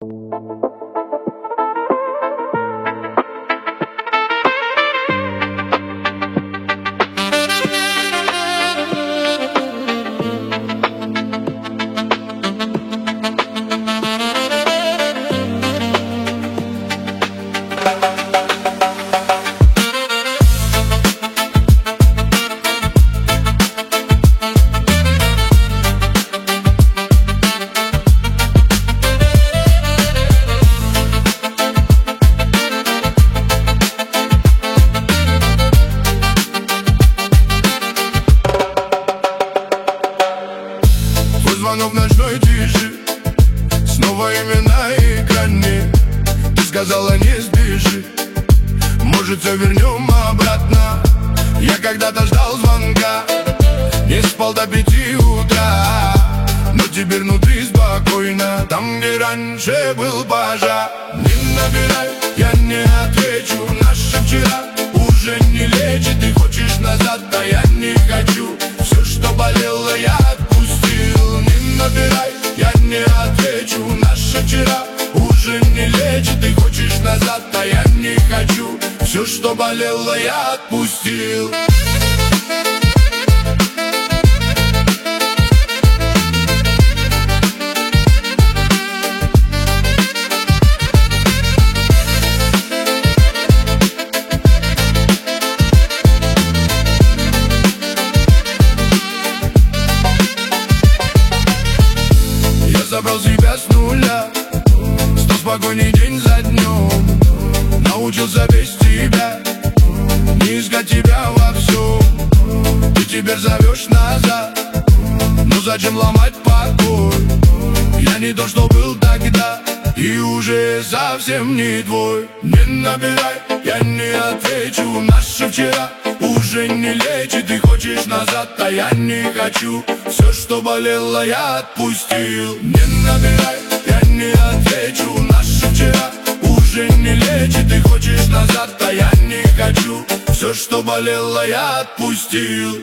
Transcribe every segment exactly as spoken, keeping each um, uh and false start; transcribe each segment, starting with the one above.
Звонок в ночной тиши, снова имя на экране. Ты сказала не спеши, может все вернем обратно. Я когда-то ждал звонка, не спал до пяти утра. Но теперь внутри спокойно, там где раньше был пожар. Не набирай, я не отвечу. Наше вчера уже не лечит. Ты хочешь назад, а я не хочу. Все, что болело, я отпустил. Не набирай, я не отвечу. Наше вчера уже не лечит. Ты хочешь назад, а я не хочу. Все, что болело, я отпустил. Собрал себя с нуля, стал спокойней день за днем. Научился без тебя, не искать тебя во всем. Ты теперь зовешь назад, но зачем ломать покой? Я не то, что был тогда, и уже совсем не твой. Не набирай, я не отвечу. Наше вчера уже не лечит. Ты хочешь назад, а я не хочу. Все, что болело, я отпустил. Не набирай, я не отвечу. Наше вчера уже не лечит. Ты хочешь назад, а я не хочу. Все, что болело, я отпустил.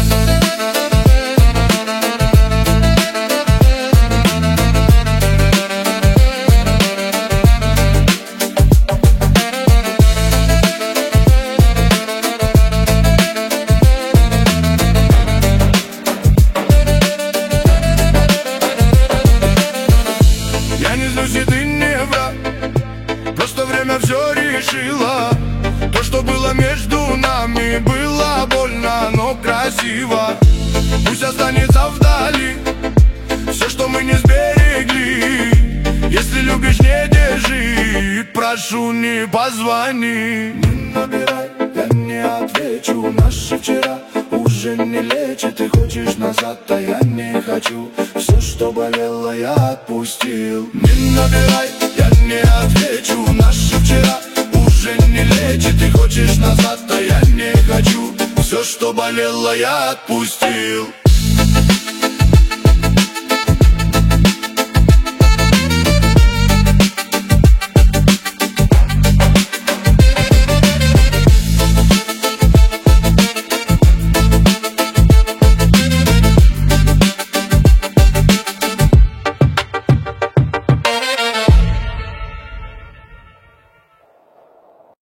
И ты не враг, просто время все решило. То, что было между нами, было больно, но красиво. Пусть останется вдали все, что мы не сберегли. Если любишь, не держи, прошу, не позвони. Не набирай, я не отвечу. Наше вчера уже не лечит. Ты хочешь назад, а я не хочу. Все, что болело, я отпустил. Не набирай, я не отвечу. Наше вчера уже не лечит. Ты хочешь назад, а я не хочу. Все, что болело, я отпустил.